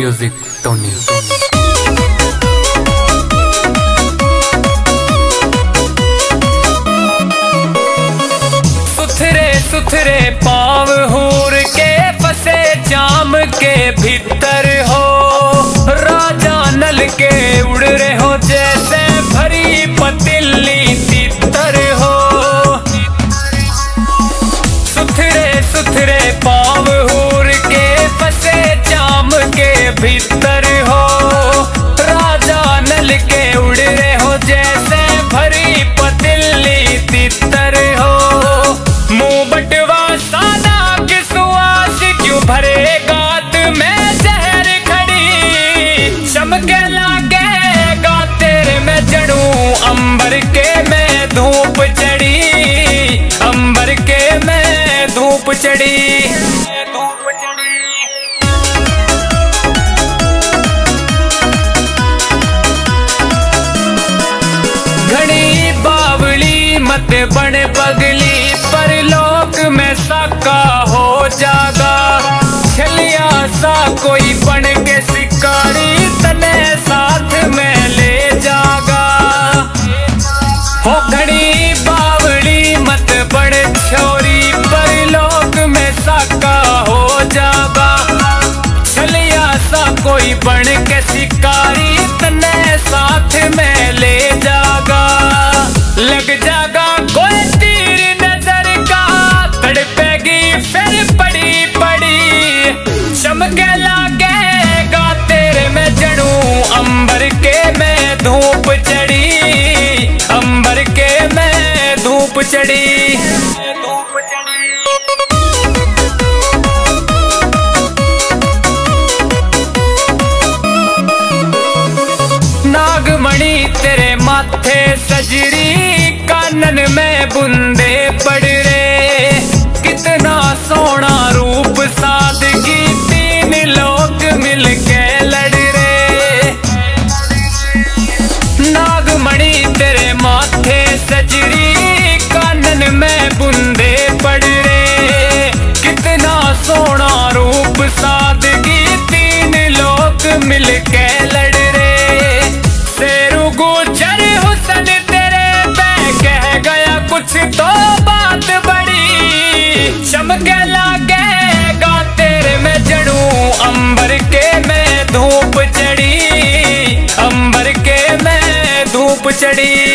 Music Tony. सुथरे सुथरे पाँव हूर के फंसे जाम के भीतर हो, राजा नल के उड़ रहे हो जैसे भरी पतीली तीतर हो। सुथरे सुथरे पाँव हूर के फंसे जाम के भीतर हो, राजा नल के उड़ रहे हो जैसे भरी पतीली तीतर हो। मुंह बटवा सादा की सुआस क्यों भरे गात में जहर खड़ी, चमके लागेगा तेरे में जड़ू अंबर के में धूप चढ़ी, अंबर के में धूप चढ़ी। घड़ी बावली मत बन पगली, पर लोक में साका हो जागा। छलिया सा कोई बन के शिकारी तने साथ में ले जागा। हो घड़ी बावली मत बन छोरी, पर लोक में साका हो जागा। छलिया सा कोई बन के शिकारी तने साथ में ले जागा। लग जागा कोई तीर नजर का, तड़पेगी फिर पड़ी पड़ी, चमके लागेगा तेरे में जड़ू अंबर के में धूप चढ़ी, अंबर के में धूप चढ़ी। नागमणि तेरे माथे सजरी, कानन में बूंदे पड़ रे, कितना सोना रूप सादगी, तीन लोग मिलके लड़ रे। नागमणि तेरे माथे सजरी, कानन में बूंदे पड़ रे, कितना सोना रूप सादगी, तीन लोग मिलके लड़ रे। शेरू गुजर हुसन तेरे पे कह गया कुछ तो बात बड़ी, चमके लागेगा तेरे में जड़ू अंबर के में धूप चढ़ी, अंबर के में धूप चढ़ी।